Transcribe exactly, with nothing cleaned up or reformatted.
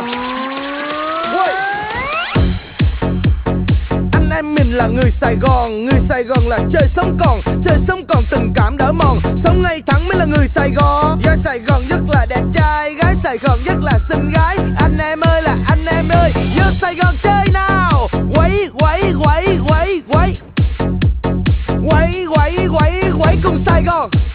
Anh em mình là người Sài Gòn, người Sài Gòn là chơi sống còn, chơi sống còn tình cảm đỡ mòn, sống ngay thẳng mới là người Sài Gòn. Gái Sài Gòn rất là đẹp trai, gái Sài Gòn rất là xinh gái. Anh em ơi là anh em ơi, vô Sài Gòn chơi nào. Quẩy quẩy quẩy quẩy quẩy quẩy quẩy quẩy quẩy cùng Sài Gòn.